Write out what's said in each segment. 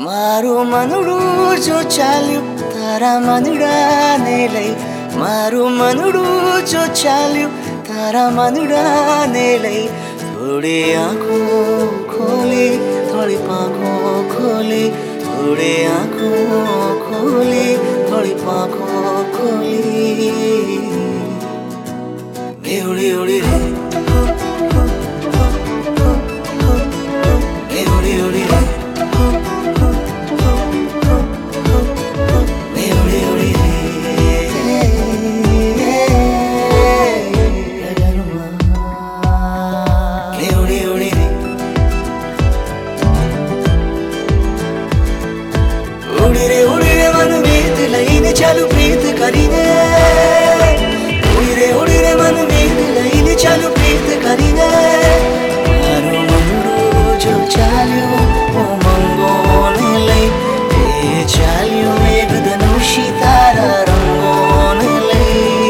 મારું મનડું જો ચાલ્યું તારા મનડાને લઈ મારું મનડું જો ચાલ્યું તારા મનડાને લઈ થોડી આંખો ખોલી થોડી પાંખો ખોલી થોડી આંખો ખોલી થોડી પાંખો ખોલી ઉડી ઉડી રે ઉડી ઉડી રે उड़ी रे मन मीत लईने चालू प्रीत करीने उड़ी रे मन मीत लईने चालू प्रीत करीने मारो मनडो जो चाल्यो ओ मंगोने लई ए चाल्यो मेघधनुषी तारा रंगोने लई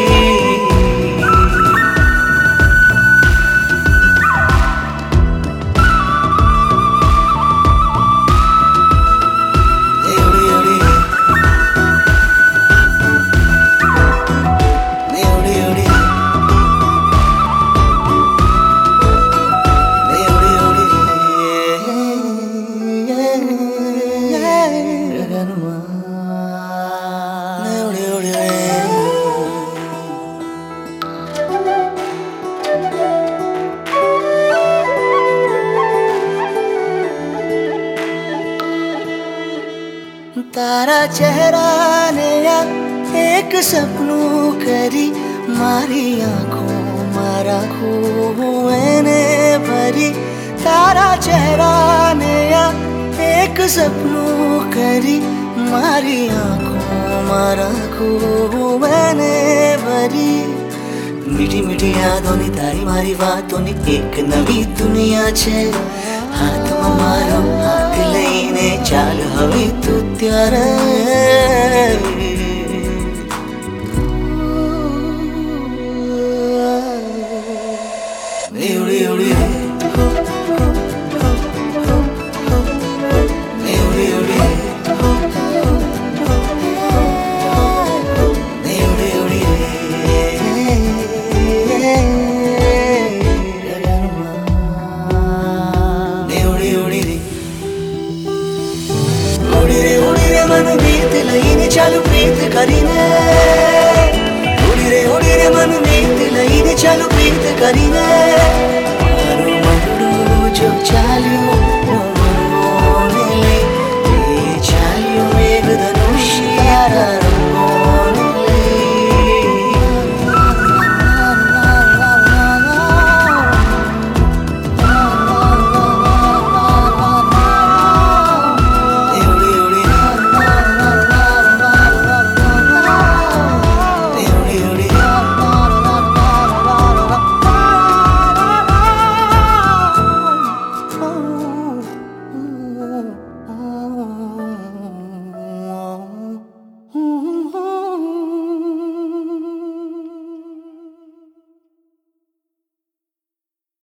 तारा चेहरा ने एक सपनू करी मारी आँखों मारा खूने भरी तारा चेहरा ने एक सपनू करी मारी आँखों मारा खूने भरी मीठी मीठी यादों नी तारी मारी बातों नी एक नवी दुनिया छे हाथ में मारो हाथ लईने चाल हवे तू त्यारे उड़ी उड़ी रे उड़ी उड़ी उड़ी रे मन मीत लईने चालू प्रीत करीने उड़ी रे मन मीत लईने चालू प्रीत करीने